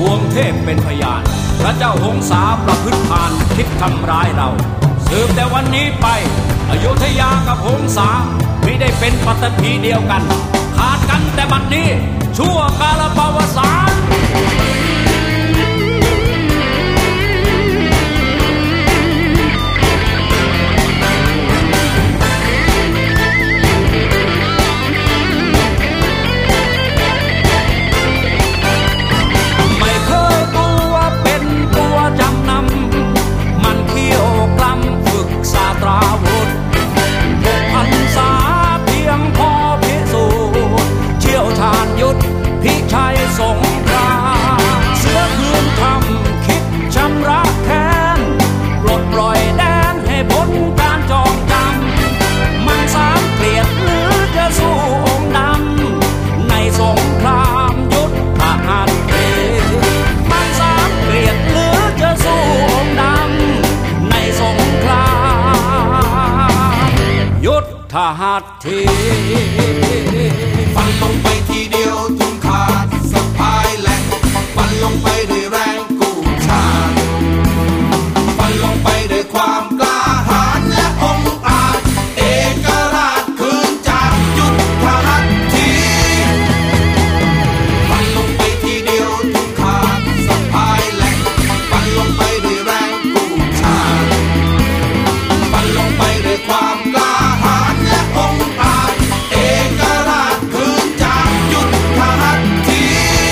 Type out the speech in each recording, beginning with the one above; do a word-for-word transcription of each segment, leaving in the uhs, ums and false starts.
วงเทพเป็นพยานพระเจ้าหงสาประพฤติพานคิดทำร้ายเราสืบแต่วันนี้ไปอยุธยากับหงสาไม่ได้เป็นปัตตภีเดียวกันขาดกันแต่บัดนี้ชั่วกาลปวสานพิชัยสงครามเสือคืนทำคิดชำระแค้นปลดปล่อยแดนให้พ้นการจองจำมันสามเกลียดหรือจะสู้องค์ดำในสงครามยุทธหัตถ์มันสามเกลียดหรือจะสู้องค์ดำในสงครามยุทธหัตถ์ฟันลงไปทีเดียวถึงขาดสะพายแหลกฟันลงไปด้วยแรงกู้ชาติฟันลงไปด้วยความกล้าหาญและองอาจเอกราชคืนจากยุทธหัตถีฟันลงไปทีเดียวถึงขาดสะพายแหลกฟันลงไปด้วยแรงกู้ชาติฟันลงไปด้วยความกล้าหาญและองอาจเอกราชคืนจากยุทธหัตถี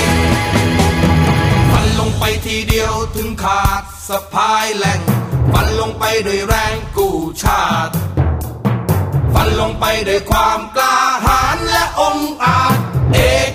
ฟันลงไปทีเดียวถึงขาดสะพายแหลกฟันลงไปด้วยแรงกู้ชาติฟันลงไปด้วยความกล้าหาญและองอาจเอก